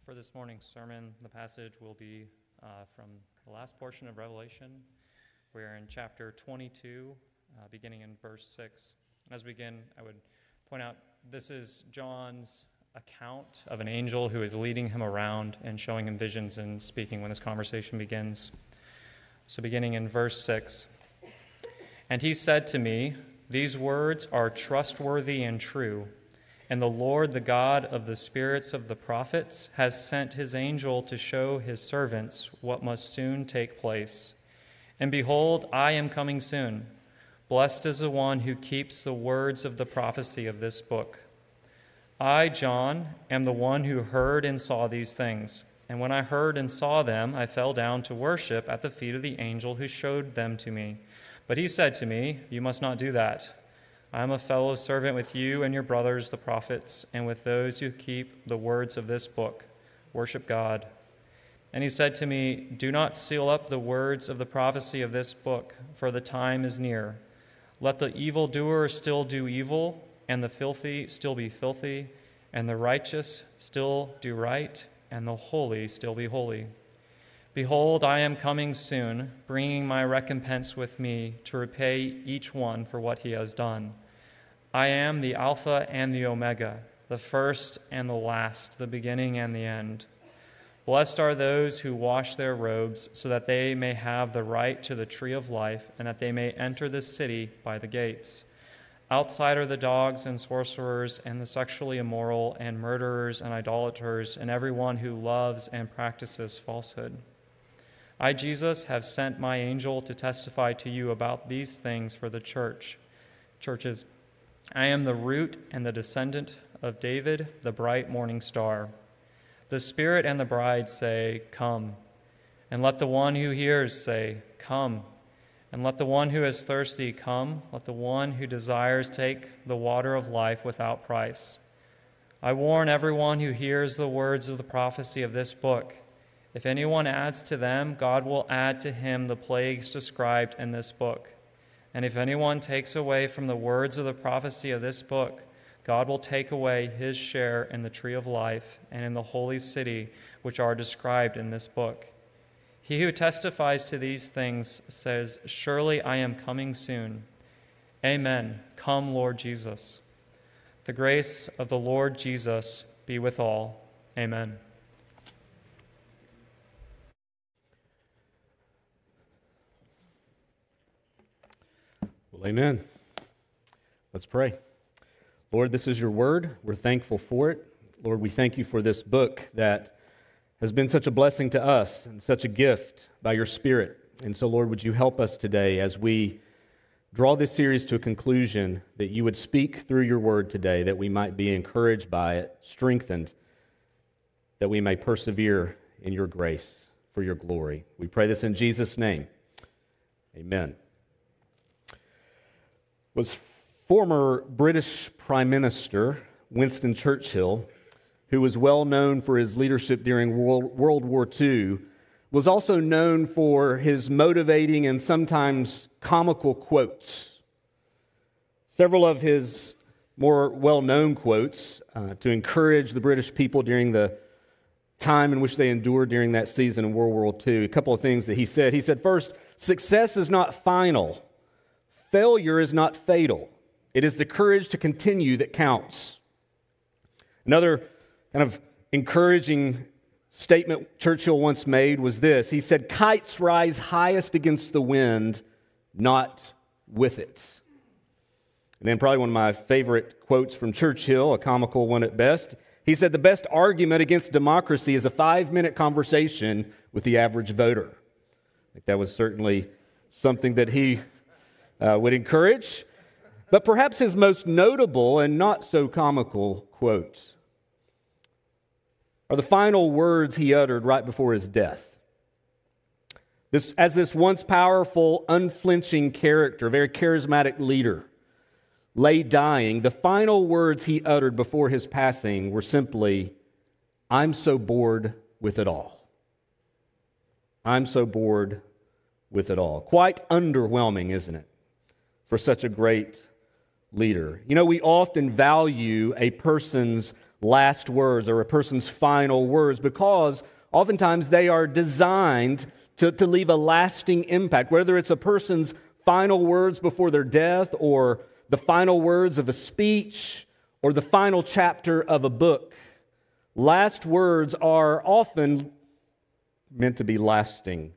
For this morning's sermon, the passage will be from the last portion of Revelation. We're in chapter 22, beginning in verse 6. As we begin, I would point out this is John's account of an angel who is leading him around and showing him visions and speaking when this conversation begins. So beginning in verse 6, "And he said to me, 'These words are trustworthy and true. And the Lord, the God of the spirits of the prophets, has sent his angel to show his servants what must soon take place. And behold, I am coming soon. Blessed is the one who keeps the words of the prophecy of this book. I, John, am the one who heard and saw these things. And when I heard and saw them, I fell down to worship at the feet of the angel who showed them to me. But he said to me, "You must not do that. I am a fellow servant with you and your brothers, the prophets, and with those who keep the words of this book. Worship God." And he said to me, "Do not seal up the words of the prophecy of this book, for the time is near. Let the evildoer still do evil, and the filthy still be filthy, and the righteous still do right, and the holy still be holy. Behold, I am coming soon, bringing my recompense with me to repay each one for what he has done. I am the Alpha and the Omega, the first and the last, the beginning and the end. Blessed are those who wash their robes, so that they may have the right to the tree of life, and that they may enter the city by the gates. Outside are the dogs and sorcerers and the sexually immoral and murderers and idolaters and everyone who loves and practices falsehood. I, Jesus, have sent my angel to testify to you about these things for the churches. I am the root and the descendant of David, the bright morning star. The Spirit and the bride say, 'Come.' And let the one who hears say, 'Come.' And let the one who is thirsty come. Let the one who desires take the water of life without price. I warn everyone who hears the words of the prophecy of this book. If anyone adds to them, God will add to him the plagues described in this book. And if anyone takes away from the words of the prophecy of this book, God will take away his share in the tree of life and in the holy city which are described in this book. He who testifies to these things says, 'Surely I am coming soon.' Amen. Come, Lord Jesus. The grace of the Lord Jesus be with all. Amen." Well, amen. Let's pray. Lord, this is your word. We're thankful for it. Lord, we thank you for this book that has been such a blessing to us and such a gift by your Spirit. And so, Lord, would you help us today as we draw this series to a conclusion, that you would speak through your word today, that we might be encouraged by it, strengthened, that we may persevere in your grace for your glory. We pray this in Jesus' name. Amen. Was former British Prime Minister Winston Churchill, who was well known for his leadership during World War II, was also known for his motivating and sometimes comical quotes. Several of his more well-known quotes to encourage the British people during the time in which they endured during that season in World War II. A couple of things that he said. He said, first, "Success is not final. Failure is not fatal. It is the courage to continue that counts." Another kind of encouraging statement Churchill once made was this. He said, "Kites rise highest against the wind, not with it." And then probably one of my favorite quotes from Churchill, a comical one at best, he said, "The best argument against democracy is a 5-minute conversation with the average voter." I think that was certainly something that he would encourage. But perhaps his most notable and not so comical quote are the final words he uttered right before his death. As this once powerful, unflinching character, very charismatic leader, lay dying, the final words he uttered before his passing were simply, "I'm so bored with it all. I'm so bored with it all." Quite underwhelming, isn't it, for such a great leader? You know, we often value a person's last words or a person's final words, because oftentimes they are designed to leave a lasting impact, whether it's a person's final words before their death, or the final words of a speech, or the final chapter of a book. Last words are often meant to be lasting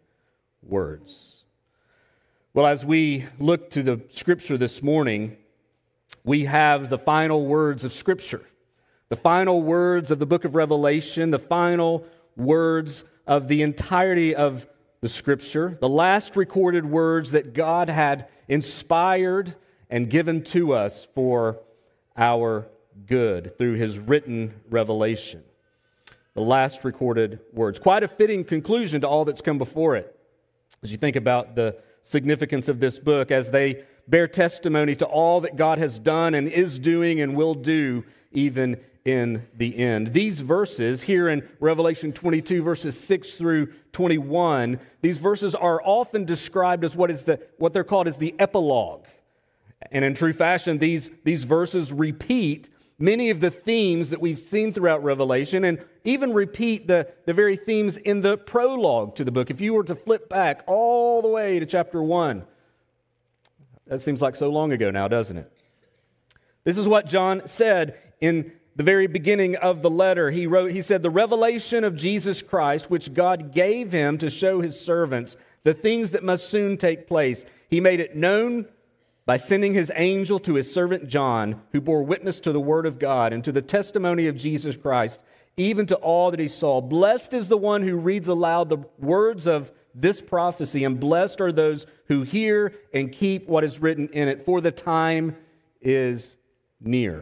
words. Well, as we look to the Scripture this morning, we have the final words of Scripture, the final words of the book of Revelation, the final words of the entirety of the Scripture, the last recorded words that God had inspired and given to us for our good through His written revelation. The last recorded words. Quite a fitting conclusion to all that's come before it, as you think about the significance of this book, as they bear testimony to all that God has done and is doing and will do even in the end. These verses here in Revelation 22, verses 6 through 21, these verses are often described as what they're called as the epilogue. And in true fashion, these verses repeat many of the themes that we've seen throughout Revelation, and even repeat the very themes in the prologue to the book. If you were to flip back all the way to chapter 1, that seems like so long ago now, doesn't it? This is what John said in the very beginning of the letter. He said, "The revelation of Jesus Christ, which God gave him to show his servants the things that must soon take place. He made it known by sending his angel to his servant John, who bore witness to the word of God and to the testimony of Jesus Christ, even to all that he saw. Blessed is the one who reads aloud the words of this prophecy, and blessed are those who hear and keep what is written in it, for the time is near."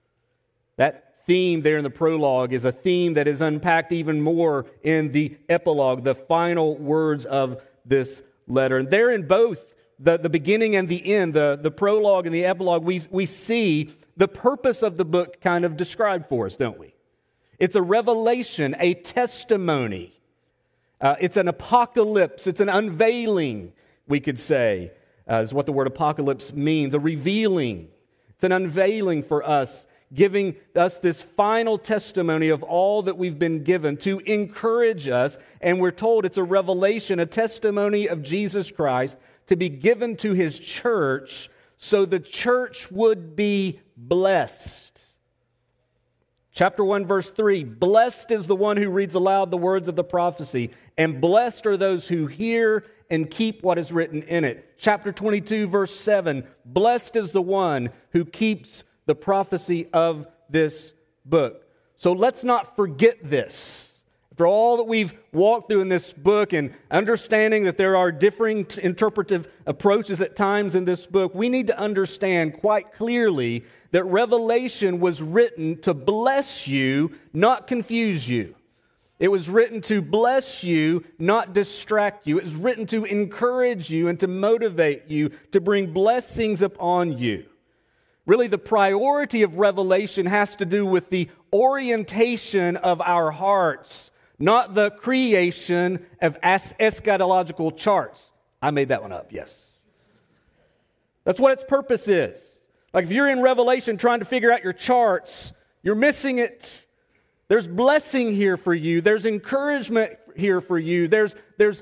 That theme there in the prologue is a theme that is unpacked even more in the epilogue, the final words of this letter. And there in both the beginning and the end, the prologue and the epilogue, we see the purpose of the book kind of described for us, don't we? It's a revelation, a testimony. It's an apocalypse. It's an unveiling, we could say, is what the word apocalypse means, a revealing. It's an unveiling for us, giving us this final testimony of all that we've been given to encourage us. And we're told it's a revelation, a testimony of Jesus Christ to be given to his church so the church would be blessed. Chapter 1, verse 3, "Blessed is the one who reads aloud the words of the prophecy, and blessed are those who hear and keep what is written in it." Chapter 22, verse 7, "Blessed is the one who keeps the prophecy of this book." So let's not forget this. After all that we've walked through in this book and understanding that there are differing interpretive approaches at times in this book, we need to understand quite clearly that Revelation was written to bless you, not confuse you. It was written to bless you, not distract you. It was written to encourage you and to motivate you, to bring blessings upon you. Really, the priority of Revelation has to do with the orientation of our hearts, not the creation of eschatological charts. I made that one up, yes. That's what its purpose is. Like if you're in Revelation trying to figure out your charts, you're missing it. There's blessing here for you. There's encouragement here for you. There's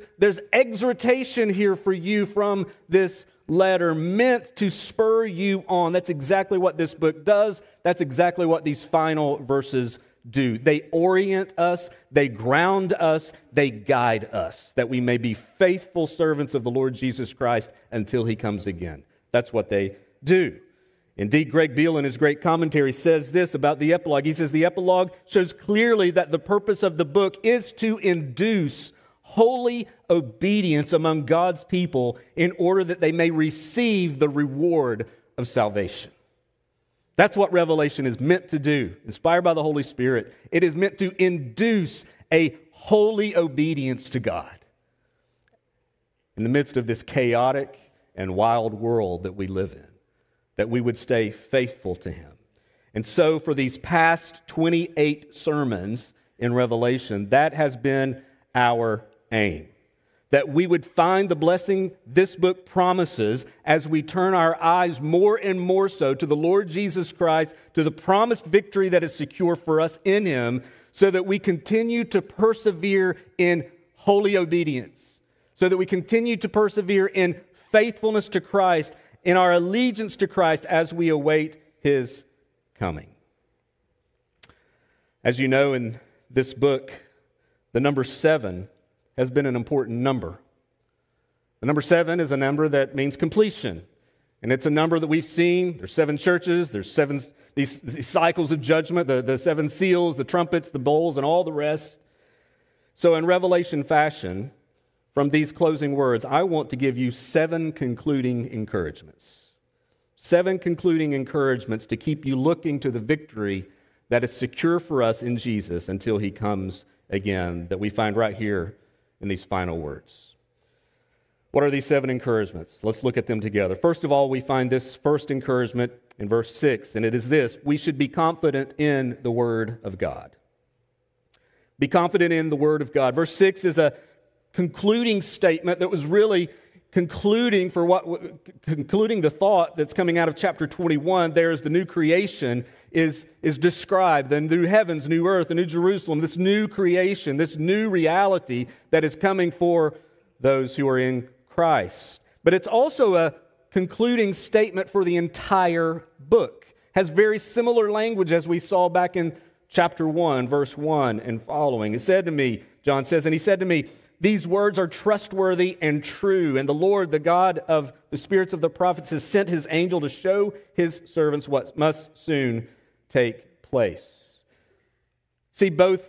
exhortation here for you from this letter meant to spur you on. That's exactly what this book does. That's exactly what these final verses do. They orient us, they ground us, they guide us, that we may be faithful servants of the Lord Jesus Christ until he comes again. That's what they do. Indeed, Greg Beale in his great commentary says this about the epilogue. He says the epilogue shows clearly that the purpose of the book is to induce holy obedience among God's people in order that they may receive the reward of salvation. That's what Revelation is meant to do, inspired by the Holy Spirit. It is meant to induce a holy obedience to God in the midst of this chaotic and wild world that we live in, that we would stay faithful to him. And so for these past 28 sermons in Revelation, that has been our aim. that we would find the blessing this book promises as we turn our eyes more and more so to the Lord Jesus Christ, to the promised victory that is secure for us in Him, so that we continue to persevere in holy obedience, so that we continue to persevere in faithfulness to Christ, in our allegiance to Christ as we await His coming. As you know, in this book, the number 7 has been an important number. The number 7 is a number that means completion. And it's a number that we've seen. There's 7 churches, there's 7 these cycles of judgment, the 7 seals, the trumpets, the bowls, and all the rest. So in Revelation fashion, from these closing words, I want to give you 7 concluding encouragements. 7 concluding encouragements to keep you looking to the victory that is secure for us in Jesus until He comes again, that we find right here in these final words. What are these 7 encouragements? Let's look at them together. First of all, we find this first encouragement in verse 6, and it is this: we should be confident in the Word of God. Be confident in the Word of God. Verse 6 is a concluding statement that was really concluding the thought that's coming out of chapter 21. There's the new creation is described, the new heavens, new earth, the new Jerusalem, this new creation, this new reality that is coming for those who are in Christ. But it's also a concluding statement for the entire book. Has very similar language as we saw back in chapter 1, verse 1 and following. It said to me, John says, and he said to me, these words are trustworthy and true, and the Lord, the God of the spirits of the prophets, has sent His angel to show His servants what must soon take place. See, both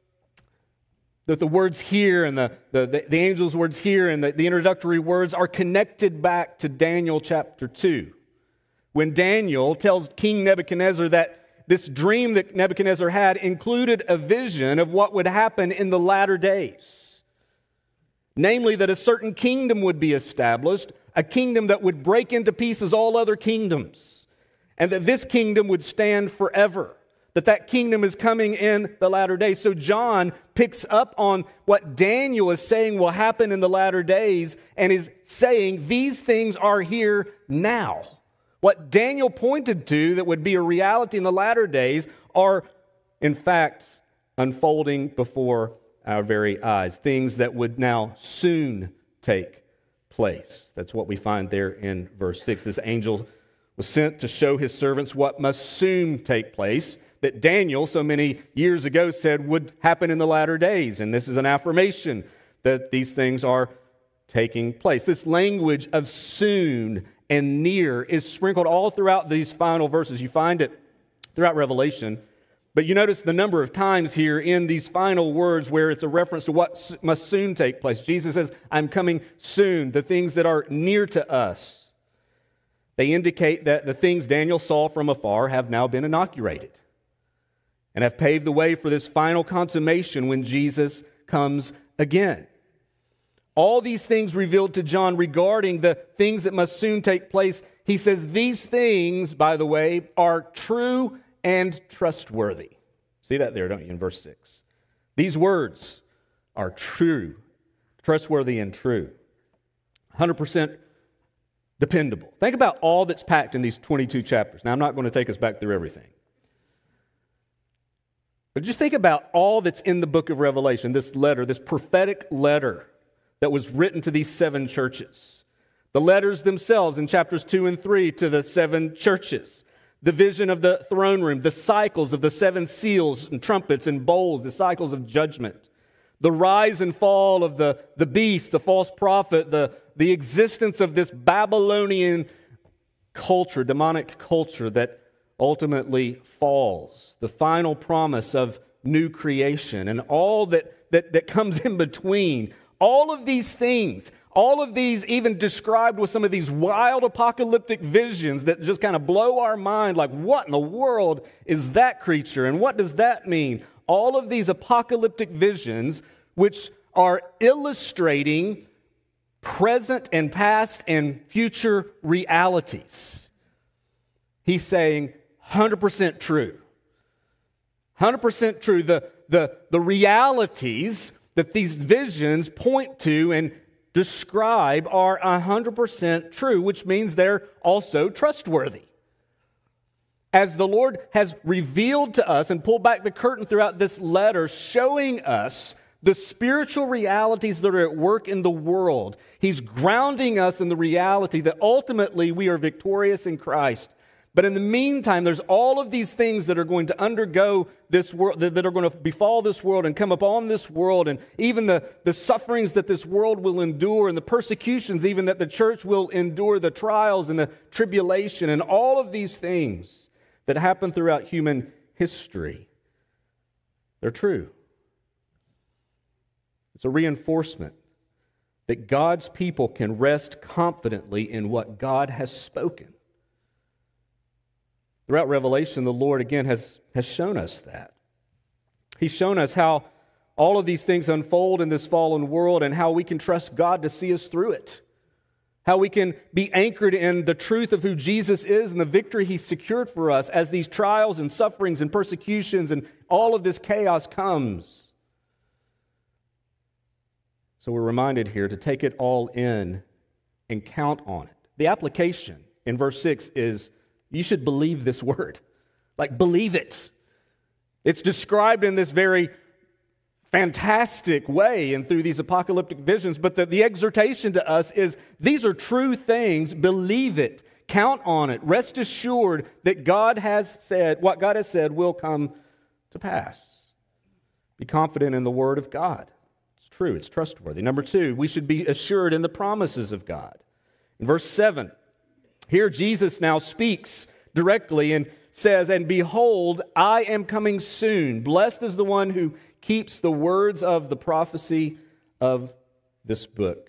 the words here and the angel's words here and the introductory words are connected back to Daniel chapter 2. When Daniel tells King Nebuchadnezzar that this dream that Nebuchadnezzar had included a vision of what would happen in the latter days. Namely, that a certain kingdom would be established, a kingdom that would break into pieces all other kingdoms, and that this kingdom would stand forever, that kingdom is coming in the latter days. So John picks up on what Daniel is saying will happen in the latter days and is saying these things are here now. What Daniel pointed to that would be a reality in the latter days are, in fact, unfolding before our very eyes, things that would now soon take place. That's what we find there in verse 6. This angel was sent to show his servants what must soon take place, that Daniel so many years ago said would happen in the latter days. And this is an affirmation that these things are taking place. This language of soon and near is sprinkled all throughout these final verses. You find it throughout Revelation. But you notice the number of times here in these final words where it's a reference to what must soon take place. Jesus says, I'm coming soon, the things that are near to us. They indicate that the things Daniel saw from afar have now been inaugurated and have paved the way for this final consummation when Jesus comes again. All these things revealed to John regarding the things that must soon take place. He says, these things, by the way, are true and trustworthy. See that there, don't you, in verse 6? These words are true, trustworthy and true. 100% dependable. Think about all that's packed in these 22 chapters. Now, I'm not going to take us back through everything. But just think about all that's in the book of Revelation, this letter, this prophetic letter that was written to these 7 churches. The letters themselves in chapters 2 and 3 to the 7 churches. The vision of the throne room, the cycles of the 7 seals and trumpets and bowls, the cycles of judgment, the rise and fall of the beast, the false prophet, the existence of this Babylonian culture, demonic culture that ultimately falls, the final promise of new creation, and all that comes in between. All of these things, all of these even described with some of these wild apocalyptic visions that just kind of blow our mind, like what in the world is that creature and what does that mean? All of these apocalyptic visions which are illustrating present and past and future realities. He's saying 100% true. 100% true. The realities that these visions point to and describe are 100% true, which means they're also trustworthy. As the Lord has revealed to us and pulled back the curtain throughout this letter, showing us the spiritual realities that are at work in the world, He's grounding us in the reality that ultimately we are victorious in Christ. But in the meantime, there's all of these things that are going to undergo this world, that are going to befall this world and come upon this world, and even the sufferings that this world will endure, and the persecutions even that the church will endure, the trials and the tribulation, and all of these things that happen throughout human history. They're true. It's a reinforcement that God's people can rest confidently in what God has spoken. Throughout Revelation, the Lord, again, has shown us that. He's shown us how all of these things unfold in this fallen world and how we can trust God to see us through it. How we can be anchored in the truth of who Jesus is and the victory He's secured for us as these trials and sufferings and persecutions and all of this chaos comes. So we're reminded here to take it all in and count on it. The application in verse 6 is, you should believe this word. Like, believe it. It's described in this very fantastic way and through these apocalyptic visions, but the exhortation to us is, these are true things. Believe it. Count on it. Rest assured that God has said, what God has said will come to pass. Be confident in the word of God. It's true. It's trustworthy. Number 2, we should be assured in the promises of God. In verse 7, here Jesus now speaks directly and says, and behold, I am coming soon. Blessed is the one who keeps the words of the prophecy of this book.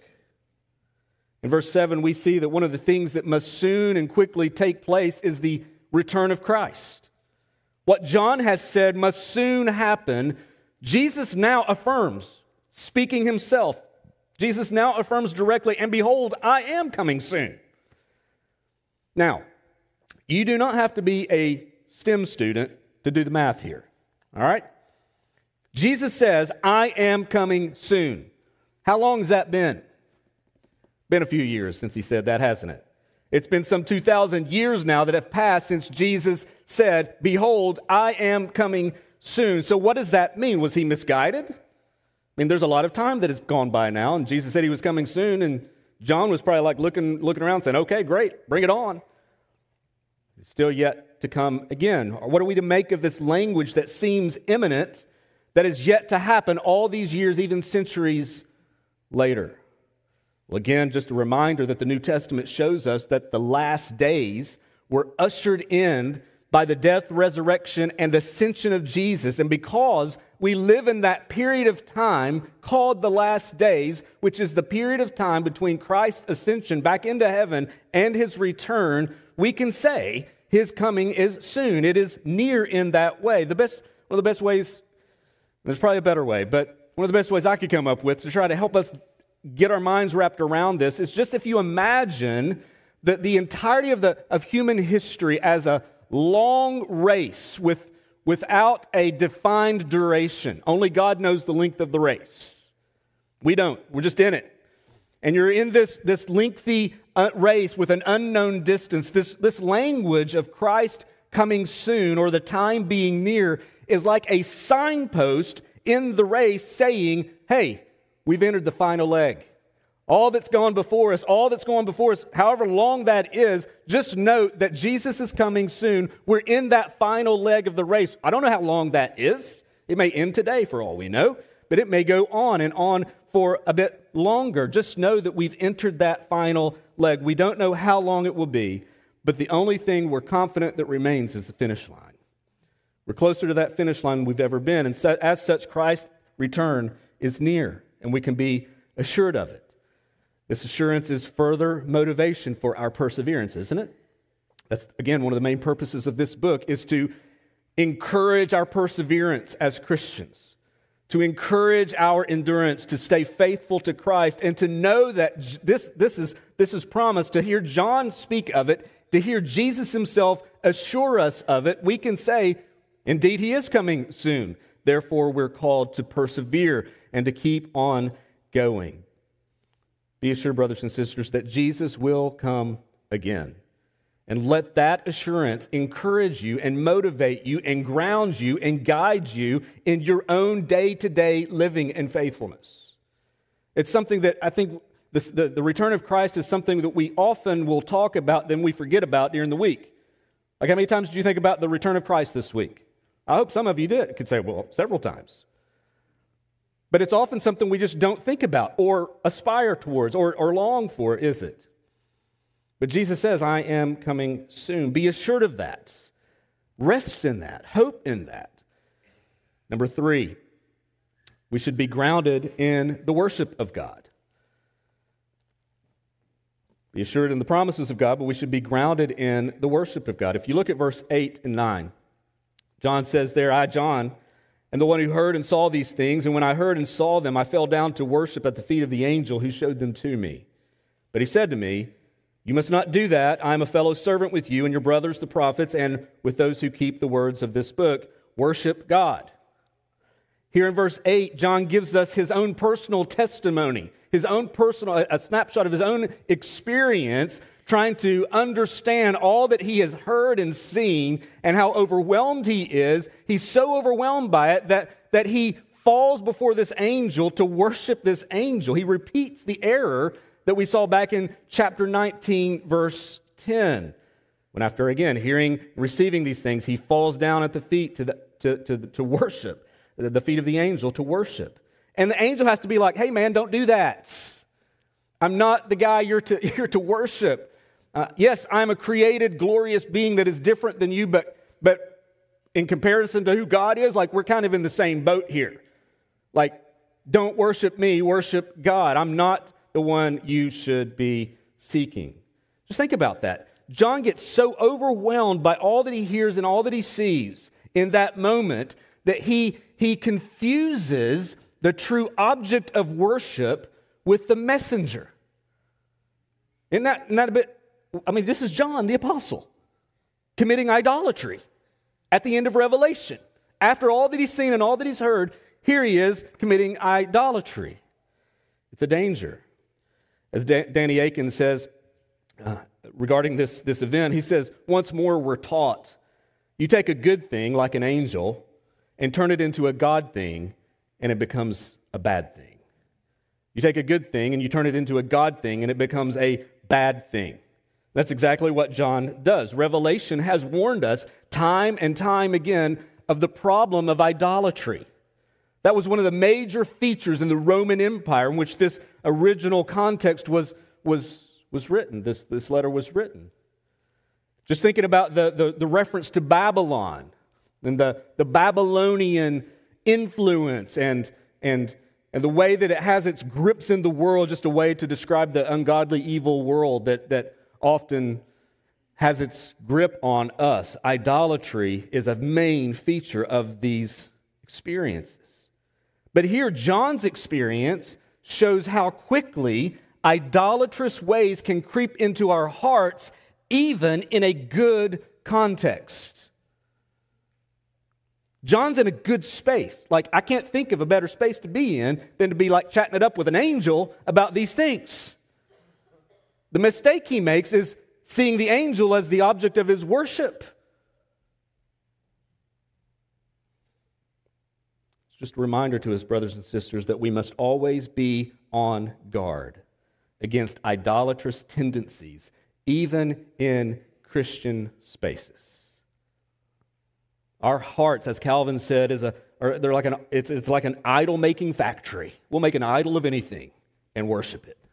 In verse 7, we see that one of the things that must soon and quickly take place is the return of Christ. What John has said must soon happen. Jesus now affirms, speaking himself. Jesus now affirms directly, and behold, I am coming soon. Now, you do not have to be a STEM student to do the math here, all right? Jesus says, I am coming soon. How long has that been? Been a few years since he said that, hasn't it? It's been some 2,000 years now that have passed since Jesus said, behold, I am coming soon. So what does that mean? Was he misguided? I mean, there's a lot of time that has gone by now, and Jesus said he was coming soon, and John was probably like looking around saying, okay, great, bring it on. It's still yet to come again. What are we to make of this language that seems imminent, that is yet to happen all these years, even centuries later? Well, again, just a reminder that the New Testament shows us that the last days were ushered in by the death, resurrection, and ascension of Jesus. And because we live in that period of time called the last days, which is the period of time between Christ's ascension back into heaven and his return, we can say his coming is soon. It is near in that way. One of the best ways, there's probably a better way, but one of the best ways I could come up with to try to help us get our minds wrapped around this is just if you imagine that the entirety of human history as a long race without a defined duration. Only God knows the length of the race. We don't. We're just in it. And you're in this lengthy race with an unknown distance. This language of Christ coming soon or the time being near is like a signpost in the race saying, hey, we've entered the final leg. All that's gone before us, however long that is, just note that Jesus is coming soon. We're in that final leg of the race. I don't know how long that is. It may end today for all we know, but it may go on and on for a bit longer. Just know that we've entered that final leg. We don't know how long it will be, but the only thing we're confident that remains is the finish line. We're closer to that finish line than we've ever been, and as such, Christ's return is near, and we can be assured of it. This assurance is further motivation for our perseverance, isn't it? That's, again, one of the main purposes of this book is to encourage our perseverance as Christians, to encourage our endurance, to stay faithful to Christ, and to know that this is promised. To hear John speak of it, to hear Jesus himself assure us of it, we can say, indeed, he is coming soon. Therefore, we're called to persevere and to keep on going. be assured, brothers and sisters, that Jesus will come again. And let that assurance encourage you and motivate you and ground you and guide you in your own day-to-day living and faithfulness. It's something that I think the return of Christ is something that we often will talk about, then we forget about during the week. Like, how many times did you think about the return of Christ this week? I hope some of you did. I could say, well, several times. But it's often something we just don't think about or aspire towards or long for, is it? But Jesus says, I am coming soon. Be assured of that. Rest in that. Hope in that. Number 3, we should be grounded in the worship of God. Be assured in the promises of God, but we should be grounded in the worship of God. If you look at verse 8 and 9, John says there, I, John, am the one who heard and saw these things, and when I heard and saw them, I fell down to worship at the feet of the angel who showed them to me. But he said to me, you must not do that. I am a fellow servant with you and your brothers, the prophets, and with those who keep the words of this book. Worship God. Here in verse 8, John gives us his own personal testimony, a snapshot of his own experience, trying to understand all that he has heard and seen and how overwhelmed he is. He's so overwhelmed by it that he falls before this angel to worship this angel. He repeats the error that we saw back in chapter 19, verse 10. When after, again, receiving these things, he falls down at the feet to worship, the feet of the angel to worship. And the angel has to be like, hey, man, don't do that. I'm not the guy you're to worship. Yes, I'm a created, glorious being that is different than you, but in comparison to who God is, like, we're kind of in the same boat here. Like, don't worship me, worship God. I'm not the one you should be seeking. Just think about that. John gets so overwhelmed by all that he hears and all that he sees in that moment that he confuses the true object of worship with the messenger. Isn't that a bit? I mean, this is John the apostle committing idolatry at the end of Revelation. After all that he's seen and all that he's heard, here he is committing idolatry. It's a danger. As Danny Aiken says regarding this event, he says, once more we're taught, you take a good thing like an angel and turn it into a God thing, and it becomes a bad thing. You take a good thing and you turn it into a God thing, and it becomes a bad thing. That's exactly what John does. Revelation has warned us time and time again of the problem of idolatry. That was one of the major features in the Roman Empire in which this original context was written. This letter was written. Just thinking about the reference to Babylon and the Babylonian influence and the way that it has its grips in the world, just a way to describe the ungodly, evil world that often has its grip on us. Idolatry is a main feature of these experiences. But here, John's experience shows how quickly idolatrous ways can creep into our hearts, even in a good context. John's in a good space. Like, I can't think of a better space to be in than to be like chatting it up with an angel about these things. The mistake he makes is seeing the angel as the object of his worship. Just a reminder to his brothers and sisters that we must always be on guard against idolatrous tendencies, even in Christian spaces. Our hearts, as Calvin said, they're like it's like an idol-making factory. We'll make an idol of anything and worship it.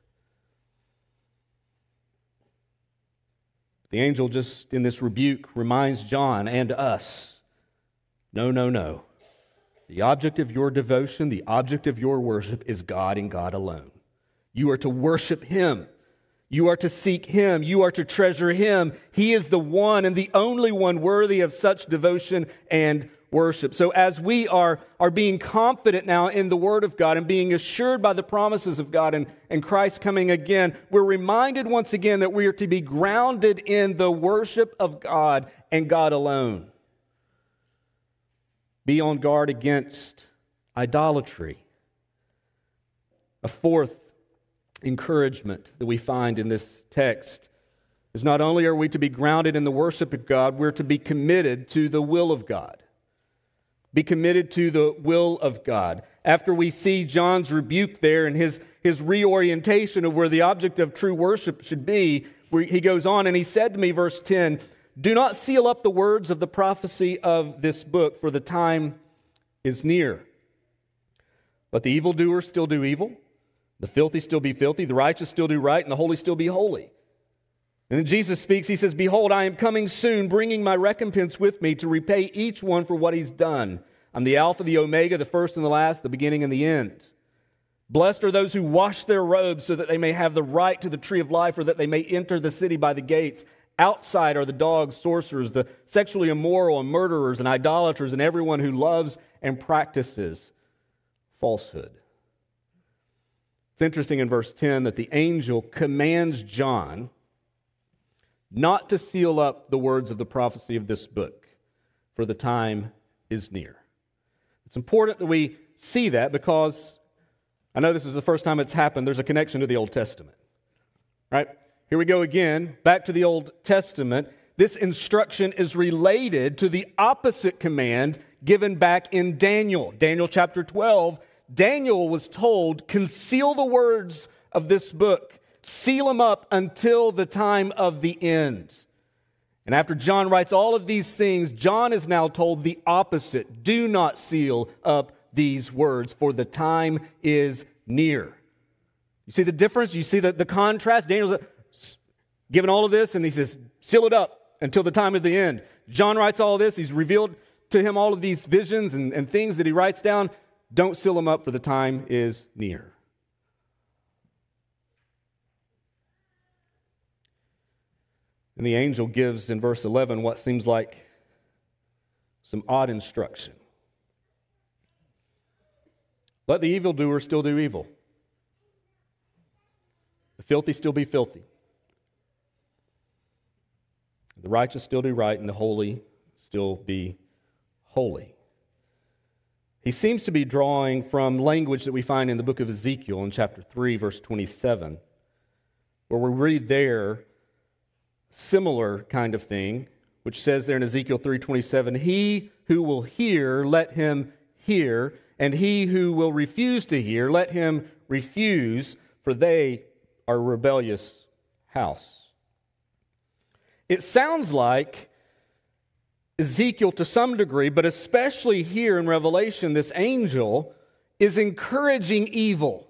The angel, just in this rebuke, reminds John and us, no. The object of your devotion, the object of your worship is God and God alone. You are to worship Him. You are to seek Him. You are to treasure Him. He is the one and the only one worthy of such devotion and worship. So as we are being confident now in the Word of God and being assured by the promises of God and Christ coming again, we're reminded once again that we are to be grounded in the worship of God and God alone. Be on guard against idolatry. A fourth encouragement that we find in this text is not only are we to be grounded in the worship of God, we're to be committed to the will of God. Be committed to the will of God. After we see John's rebuke there and his reorientation of where the object of true worship should be, where he goes on and he said to me, verse 10, "Do not seal up the words of the prophecy of this book, for the time is near. Let the evildoer still do evil, the filthy still be filthy, the righteous still do right, and the holy still be holy." And then Jesus speaks, he says, "Behold, I am coming soon, bringing my recompense with me to repay each one for what he's done. I'm the Alpha, the Omega, the first and the last, the beginning and the end. Blessed are those who wash their robes so that they may have the right to the tree of life, or that they may enter the city by the gates. Outside are the dogs, sorcerers, the sexually immoral, and murderers, and idolaters, and everyone who loves and practices falsehood." It's interesting in verse 10 that the angel commands John not to seal up the words of the prophecy of this book, for the time is near. It's important that we see that because I know this is the first time it's happened. There's a connection to the Old Testament, right? Here we go again, back to the Old Testament. This instruction is related to the opposite command given back in Daniel. Daniel chapter 12, Daniel was told, conceal the words of this book. Seal them up until the time of the end. And after John writes all of these things, John is now told the opposite. Do not seal up these words, for the time is near. You see the difference? You see the contrast? Daniel's given all of this, and he says, seal it up until the time of the end. John writes all of this. He's revealed to him all of these visions and things that he writes down. Don't seal them up, for the time is near. And the angel gives in verse 11 what seems like some odd instruction. Let the evildoer still do evil. The filthy still be filthy. The righteous still do right, and the holy still be holy. He seems to be drawing from language that we find in the book of Ezekiel in chapter 3, verse 27, where we read there similar kind of thing, which says there in Ezekiel 3:27, "He who will hear, let him hear, and he who will refuse to hear, let him refuse, for they are a rebellious house." It sounds like Ezekiel to some degree, but especially here in Revelation, this angel is encouraging evil.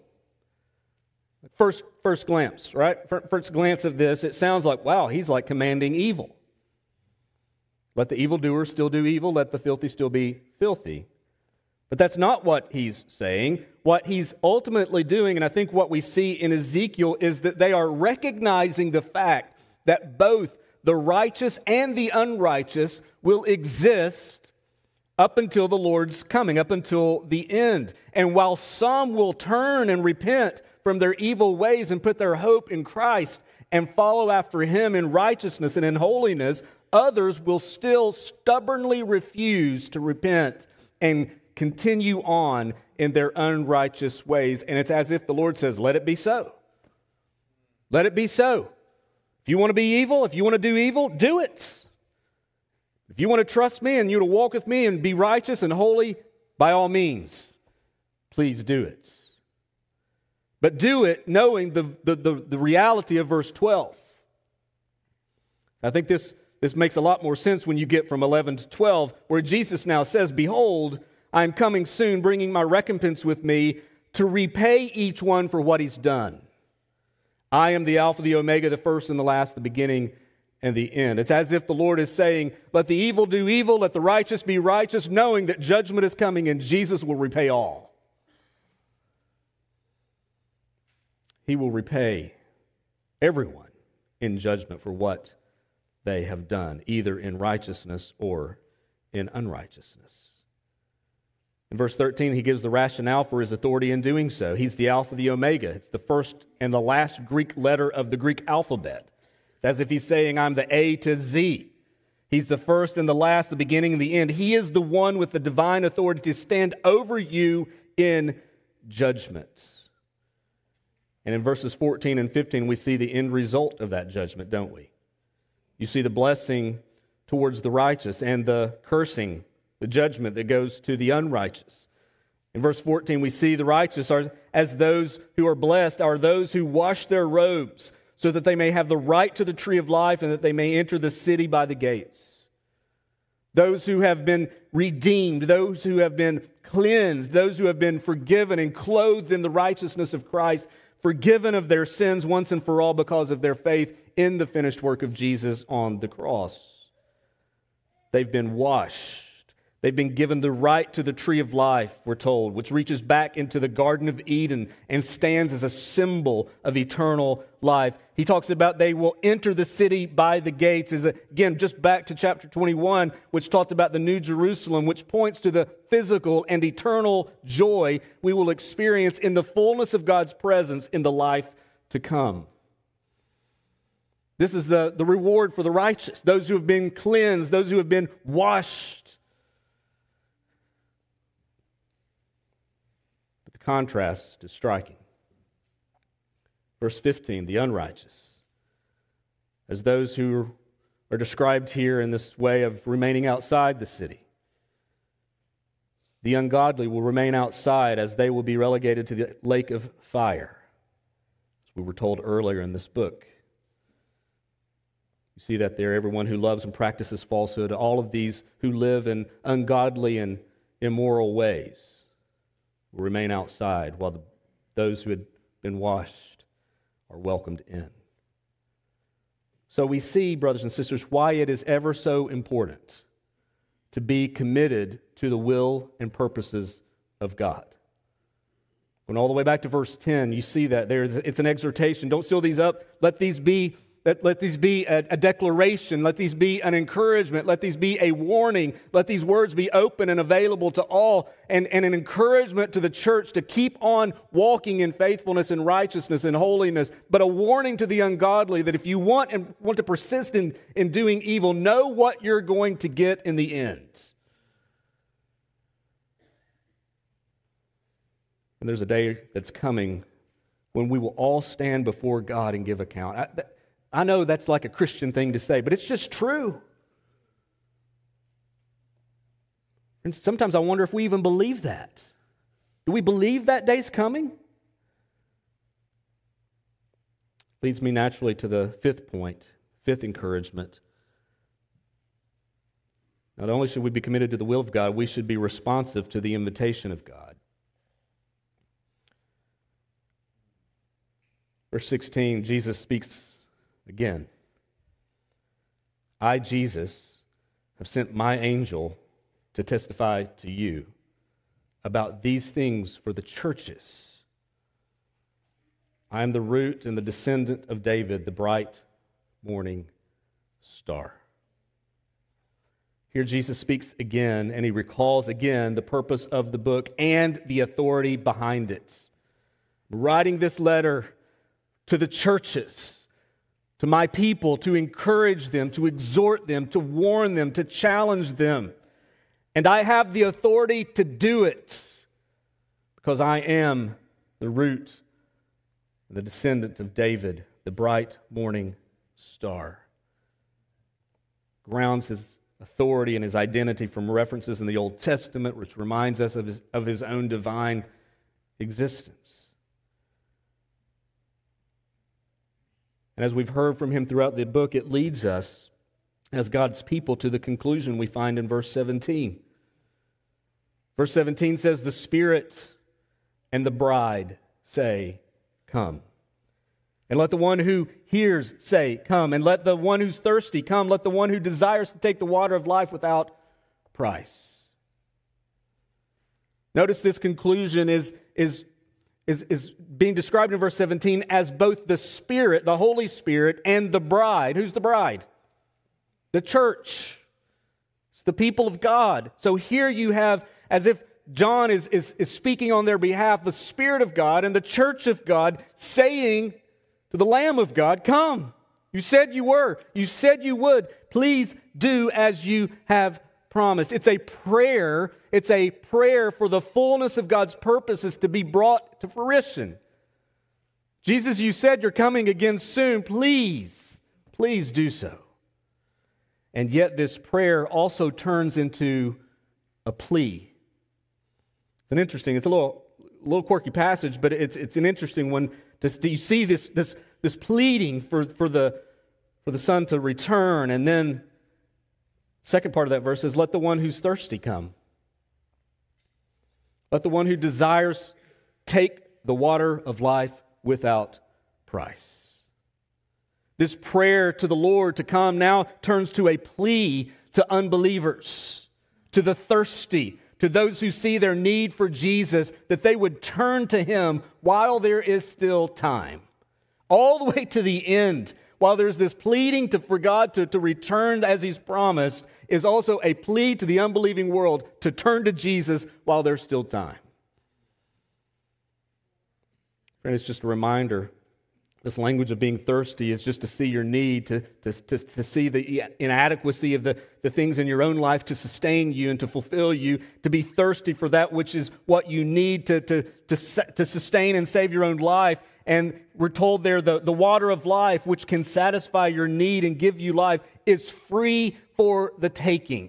First glance, right? First glance of this, it sounds like, wow, he's like commanding evil. Let the evildoer still do evil, let the filthy still be filthy. But that's not what he's saying. What he's ultimately doing, and I think what we see in Ezekiel, is that they are recognizing the fact that both the righteous and the unrighteous will exist up until the Lord's coming, up until the end. And while some will turn and repent from their evil ways and put their hope in Christ and follow after Him in righteousness and in holiness, others will still stubbornly refuse to repent and continue on in their unrighteous ways. And it's as if the Lord says, let it be so. Let it be so. If you want to be evil, if you want to do evil, do it. If you want to trust me and you to walk with me and be righteous and holy, by all means, please do it. But do it knowing the reality of verse 12. I think this makes a lot more sense when you get from 11 to 12, where Jesus now says, "Behold, I am coming soon, bringing my recompense with me to repay each one for what he's done. I am the Alpha, the Omega, the first and the last, the beginning and the end." It's as if the Lord is saying, let the evil do evil, let the righteous be righteous, knowing that judgment is coming and Jesus will repay all. He will repay everyone in judgment for what they have done, either in righteousness or in unrighteousness. In verse 13, he gives the rationale for his authority in doing so. He's the Alpha, the Omega. It's the first and the last Greek letter of the Greek alphabet. It's as if he's saying, I'm the A to Z. He's the first and the last, the beginning and the end. He is the one with the divine authority to stand over you in judgment. And in verses 14 and 15, we see the end result of that judgment, don't we? You see the blessing towards the righteous and the cursing, the judgment that goes to the unrighteous. In verse 14, we see the righteous are as those who are blessed are those who wash their robes so that they may have the right to the tree of life and that they may enter the city by the gates. Those who have been redeemed, those who have been cleansed, those who have been forgiven and clothed in the righteousness of Christ, forgiven of their sins once and for all because of their faith in the finished work of Jesus on the cross. They've been washed. They've been given the right to the tree of life, we're told, which reaches back into the Garden of Eden and stands as a symbol of eternal life. He talks about they will enter the city by the gates. Is again, just back to chapter 21, which talked about the New Jerusalem, which points to the physical and eternal joy we will experience in the fullness of God's presence in the life to come. This is the reward for the righteous, those who have been cleansed, those who have been washed. Contrast is striking. Verse 15, the unrighteous, as those who are described here in this way of remaining outside the city. The ungodly will remain outside as they will be relegated to the lake of fire, as we were told earlier in this book. You see that there, everyone who loves and practices falsehood, all of these who live in ungodly and immoral ways, will remain outside while those who had been washed are welcomed in. So we see, brothers and sisters, why it is ever so important to be committed to the will and purposes of God. Going all the way back to verse 10, you see that there. It's an exhortation. Don't seal these up. Let these be a declaration. Let these be an encouragement. Let these be a warning. Let these words be open and available to all, and an encouragement to the church to keep on walking in faithfulness and righteousness and holiness, but a warning to the ungodly that if you want to persist in doing evil, know what you're going to get in the end. And there's a day that's coming when we will all stand before God and give account. I know that's like a Christian thing to say, but it's just true. And sometimes I wonder if we even believe that. Do we believe that day's coming? Leads me naturally to the fifth point, fifth encouragement. Not only should we be committed to the will of God, we should be responsive to the invitation of God. Verse 16, Jesus speaks again. I, Jesus, have sent my angel to testify to you about these things for the churches. I am the root and the descendant of David, the bright morning star. Here Jesus speaks again, and he recalls again the purpose of the book and the authority behind it. Writing this letter to the churches, to my people, to encourage them, to exhort them, to warn them, to challenge them. And I have the authority to do it because I am the root, the descendant of David, the bright morning star. Grounds his authority and his identity from references in the Old Testament, which reminds us of his own divine existence. And as we've heard from him throughout the book, it leads us, as God's people, to the conclusion we find in verse 17. Verse 17 says, the Spirit and the bride say, come. And let the one who hears say, come. And let the one who's thirsty come. Let the one who desires to take the water of life without price. Notice this conclusion is being described in verse 17 as both the Spirit, the Holy Spirit, and the bride. Who's the bride? The church. It's the people of God. So here you have, as if John is speaking on their behalf, the Spirit of God and the church of God saying to the Lamb of God, come. You said you were. You said you would. Please do as you have promised. It's a prayer. It's a prayer for the fullness of God's purposes to be brought to fruition. Jesus, you said you're coming again soon. Please, please do so. And yet this prayer also turns into a plea. It's a little quirky passage, but it's an interesting one. Do you see this pleading for the Son to return? And then second part of that verse is, let the one who's thirsty come. Let the one who desires take the water of life without price. This prayer to the Lord to come now turns to a plea to unbelievers, to the thirsty, to those who see their need for Jesus, that they would turn to Him while there is still time. All the way to the end, while there's this pleading for God to return as He's promised, is also a plea to the unbelieving world to turn to Jesus while there's still time. Friend, it's just a reminder. This language of being thirsty is just to see your need, to see the inadequacy of the things in your own life to sustain you and to fulfill you, to be thirsty for that which is what you need to sustain and save your own life. And we're told there the water of life, which can satisfy your need and give you life, is free for the taking.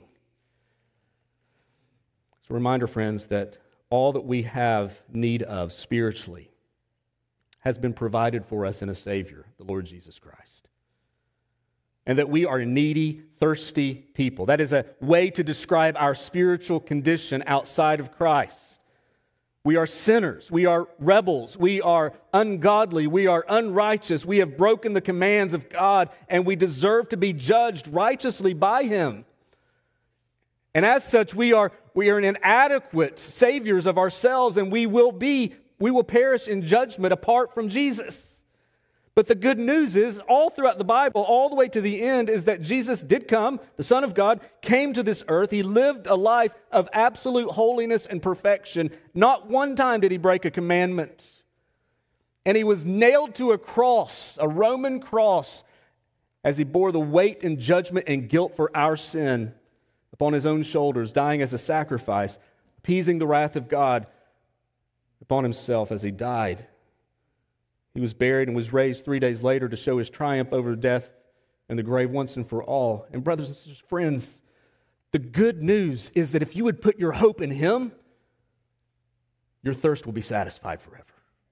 It's a reminder, friends, that all that we have need of spiritually has been provided for us in a Savior, the Lord Jesus Christ. And that we are needy, thirsty people. That is a way to describe our spiritual condition outside of Christ. We are sinners. We are rebels. We are ungodly. We are unrighteous. We have broken the commands of God, and we deserve to be judged righteously by Him. And as such, we are inadequate saviors of ourselves, and we will perish in judgment apart from Jesus. But the good news is, all throughout the Bible, all the way to the end, is that Jesus did come, the Son of God, came to this earth. He lived a life of absolute holiness and perfection. Not one time did He break a commandment. And He was nailed to a cross, a Roman cross, as He bore the weight and judgment and guilt for our sin upon His own shoulders, dying as a sacrifice, appeasing the wrath of God upon Himself as He died. He was buried and was raised 3 days later to show His triumph over death and the grave once and for all. And brothers and sisters, friends, the good news is that if you would put your hope in Him, your thirst will be satisfied forever.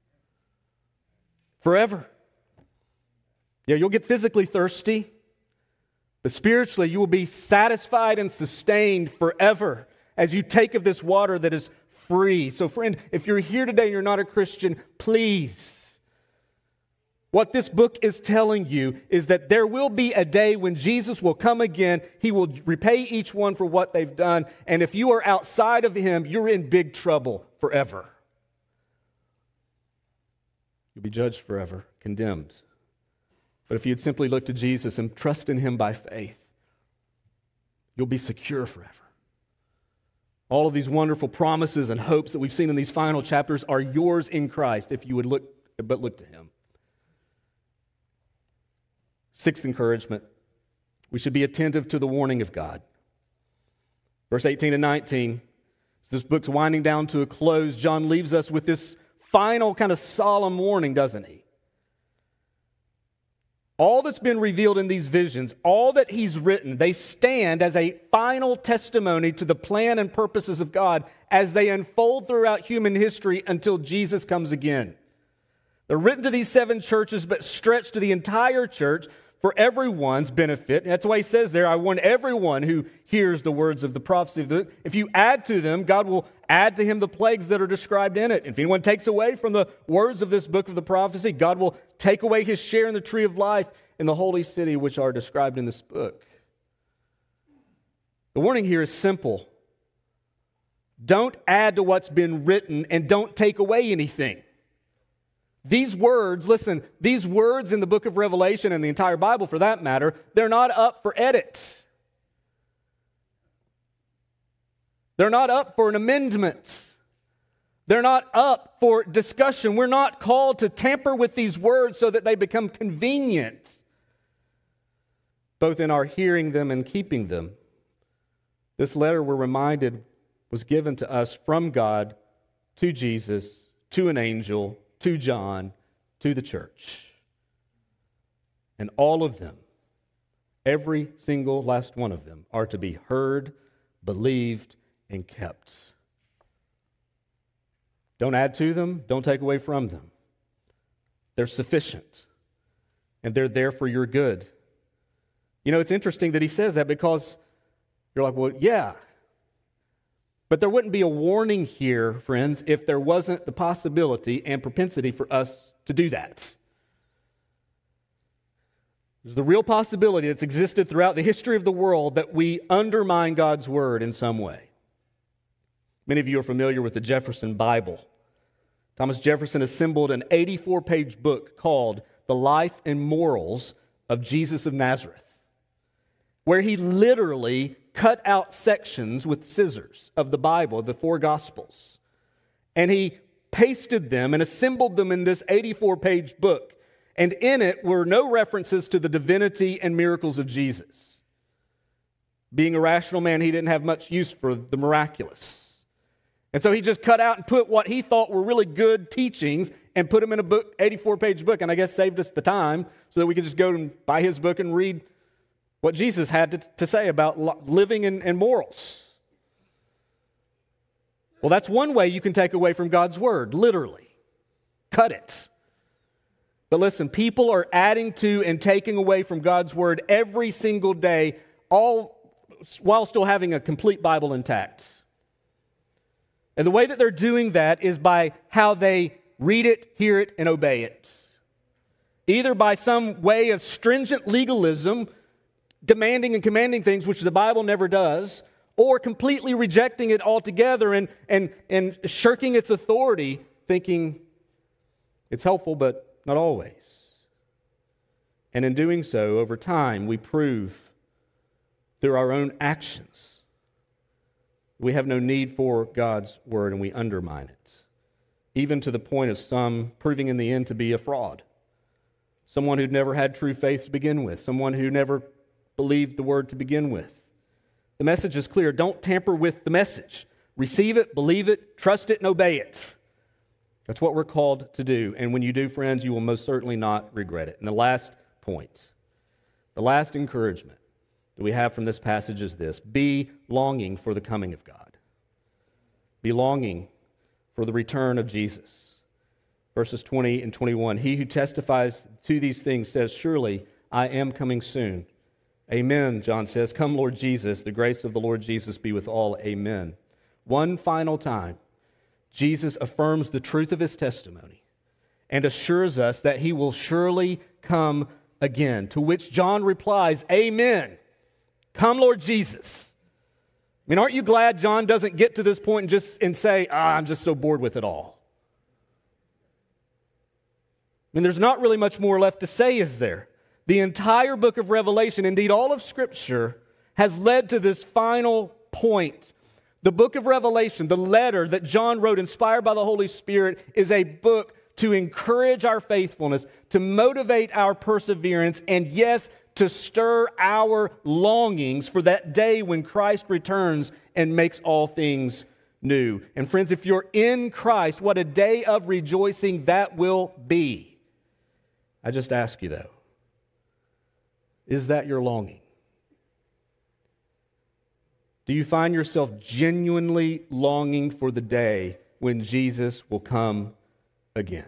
Forever. Yeah, you'll get physically thirsty, but spiritually you will be satisfied and sustained forever as you take of this water that is free. So friend, if you're here today and you're not a Christian, please, what this book is telling you is that there will be a day when Jesus will come again. He will repay each one for what they've done. And if you are outside of Him, you're in big trouble forever. You'll be judged forever, condemned. But if you'd simply look to Jesus and trust in Him by faith, you'll be secure forever. All of these wonderful promises and hopes that we've seen in these final chapters are yours in Christ if you would look to Him. Sixth encouragement, we should be attentive to the warning of God. Verse 18 and 19, as this book's winding down to a close, John leaves us with this final kind of solemn warning, doesn't he? All that's been revealed in these visions, all that he's written, they stand as a final testimony to the plan and purposes of God as they unfold throughout human history until Jesus comes again. They're written to these 7 churches, but stretched to the entire church for everyone's benefit. That's why he says there, I want everyone who hears the words of the prophecy. If you add to them, God will add to him the plagues that are described in it. If anyone takes away from the words of this book of the prophecy, God will take away his share in the tree of life in the holy city, which are described in this book. The warning here is simple. Don't add to what's been written and don't take away anything. These words, listen, these words in the book of Revelation and the entire Bible for that matter, they're not up for edit. They're not up for an amendment. They're not up for discussion. We're not called to tamper with these words so that they become convenient, both in our hearing them and keeping them. This letter, we're reminded, was given to us from God, to Jesus, to an angel, to John, to the church. And all of them, every single last one of them, are to be heard, believed, and kept. Don't add to them, don't take away from them. They're sufficient, and they're there for your good. You know, it's interesting that he says that because you're like, well, yeah. But there wouldn't be a warning here, friends, if there wasn't the possibility and propensity for us to do that. There's the real possibility that's existed throughout the history of the world that we undermine God's word in some way. Many of you are familiar with the Jefferson Bible. Thomas Jefferson assembled an 84-page book called The Life and Morals of Jesus of Nazareth, where he literally cut out sections with scissors of the Bible, the four Gospels, and he pasted them and assembled them in this 84-page book. And in it were no references to the divinity and miracles of Jesus. Being a rational man, he didn't have much use for the miraculous. And so he just cut out and put what he thought were really good teachings and put them in a book, 84-page book, and I guess saved us the time so that we could just go and buy his book and read what Jesus had to say about living and morals. Well, that's one way you can take away from God's word, literally. Cut it. But listen, people are adding to and taking away from God's word every single day, all while still having a complete Bible intact. And the way that they're doing that is by how they read it, hear it, and obey it. Either by some way of stringent legalism, demanding and commanding things which the Bible never does, or completely rejecting it altogether and shirking its authority, thinking it's helpful, but not always. And in doing so, over time, we prove through our own actions we have no need for God's word, and we undermine it, even to the point of some proving in the end to be a fraud. Someone who'd never had true faith to begin with, someone who never believed the word to begin with. The message is clear. Don't tamper with the message. Receive it, believe it, trust it, and obey it. That's what we're called to do. And when you do, friends, you will most certainly not regret it. And the last point, the last encouragement that we have from this passage is this: be longing for the coming of God. Be longing for the return of Jesus. Verses 20 and 21, he who testifies to these things says, surely I am coming soon. Amen, John says. Come, Lord Jesus. The grace of the Lord Jesus be with all. Amen. One final time, Jesus affirms the truth of his testimony and assures us that he will surely come again, to which John replies, Amen. Come, Lord Jesus. I mean, aren't you glad John doesn't get to this point and say, I'm just so bored with it all? I mean, there's not really much more left to say, is there? The entire book of Revelation, indeed all of Scripture, has led to this final point. The book of Revelation, the letter that John wrote, inspired by the Holy Spirit, is a book to encourage our faithfulness, to motivate our perseverance, and yes, to stir our longings for that day when Christ returns and makes all things new. And friends, if you're in Christ, what a day of rejoicing that will be. I just ask you, though, is that your longing? Do you find yourself genuinely longing for the day when Jesus will come again?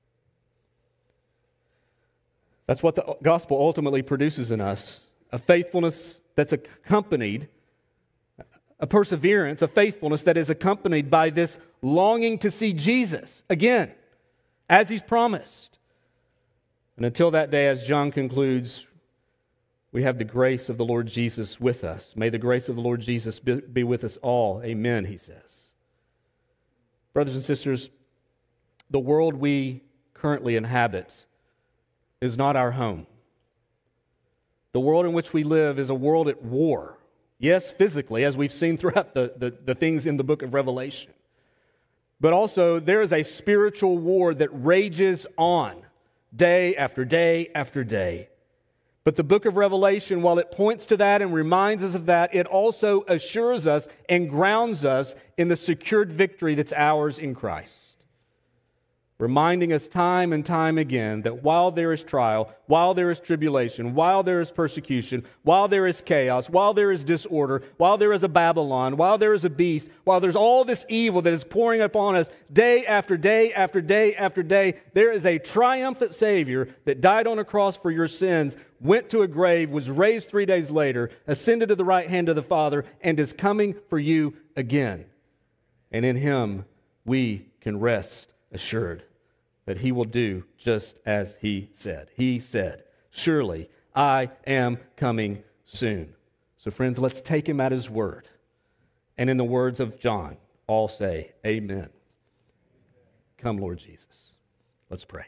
That's what the gospel ultimately produces in us, a faithfulness that's accompanied, a perseverance, a faithfulness that is accompanied by this longing to see Jesus again, as he's promised. And until that day, as John concludes, we have the grace of the Lord Jesus with us. May the grace of the Lord Jesus be with us all. Amen, he says. Brothers and sisters, the world we currently inhabit is not our home. The world in which we live is a world at war. Yes, physically, as we've seen throughout the things in the book of Revelation. But also, there is a spiritual war that rages on day after day after day. But the book of Revelation, while it points to that and reminds us of that, it also assures us and grounds us in the secured victory that's ours in Christ. reminding us time and time again that while there is trial, while there is tribulation, while there is persecution, while there is chaos, while there is disorder, while there is a Babylon, while there is a beast, while there's all this evil that is pouring upon us day after day after day after day, there is a triumphant Savior that died on a cross for your sins, went to a grave, was raised 3 days later, ascended to the right hand of the Father, and is coming for you again. And in Him we can rest assured that He will do just as He said. He said, "Surely I am coming soon." So friends, let's take Him at His word. And in the words of John, all say, amen. Come, Lord Jesus. Let's pray.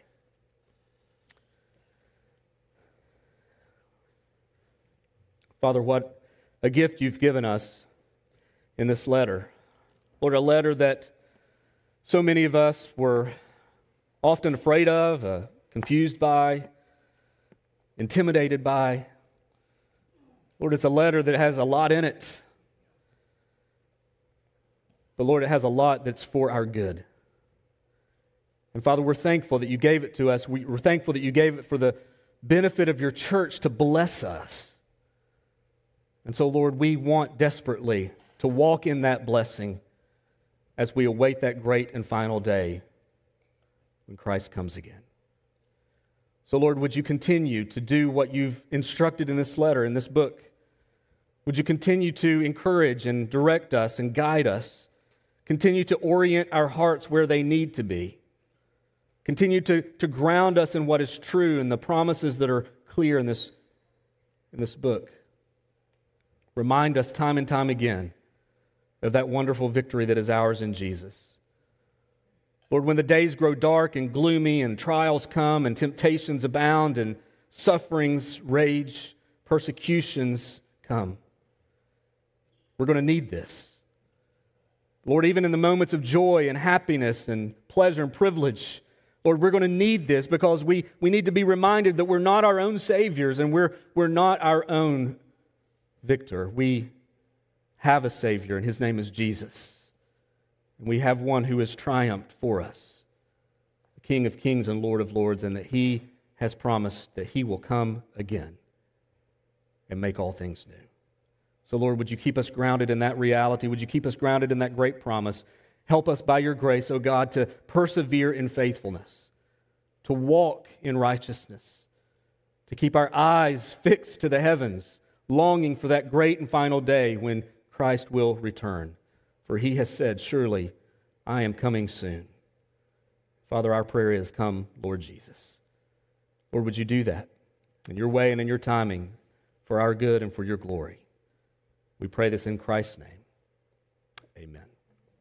Father, what a gift you've given us in this letter. Lord, a letter that so many of us were often afraid of, confused by, intimidated by. Lord, it's a letter that has a lot in it. But Lord, it has a lot that's for our good. And Father, we're thankful that you gave it to us. We're thankful that you gave it for the benefit of your church to bless us. And so, Lord, we want desperately to walk in that blessing as we await that great and final day when Christ comes again. So, Lord, would you continue to do what you've instructed in this letter, in this book? Would you continue to encourage and direct us and guide us? Continue to orient our hearts where they need to be. Continue to ground us in what is true and the promises that are clear in this book. Remind us time and time again of that wonderful victory that is ours in Jesus. Lord, when the days grow dark and gloomy and trials come and temptations abound and sufferings rage, persecutions come, we're going to need this. Lord, even in the moments of joy and happiness and pleasure and privilege, Lord, we're going to need this because we need to be reminded that we're not our own saviors and we're not our own victor. We have a Savior, and His name is Jesus. And we have one who has triumphed for us, the King of kings and Lord of lords, and that He has promised that He will come again and make all things new. So, Lord, would you keep us grounded in that reality? Would you keep us grounded in that great promise? Help us by your grace, O God, to persevere in faithfulness, to walk in righteousness, to keep our eyes fixed to the heavens, longing for that great and final day when Christ will return. For He has said, "Surely I am coming soon." Father, our prayer is, come, Lord Jesus. Lord, would you do that in your way and in your timing for our good and for your glory? We pray this in Christ's name. Amen.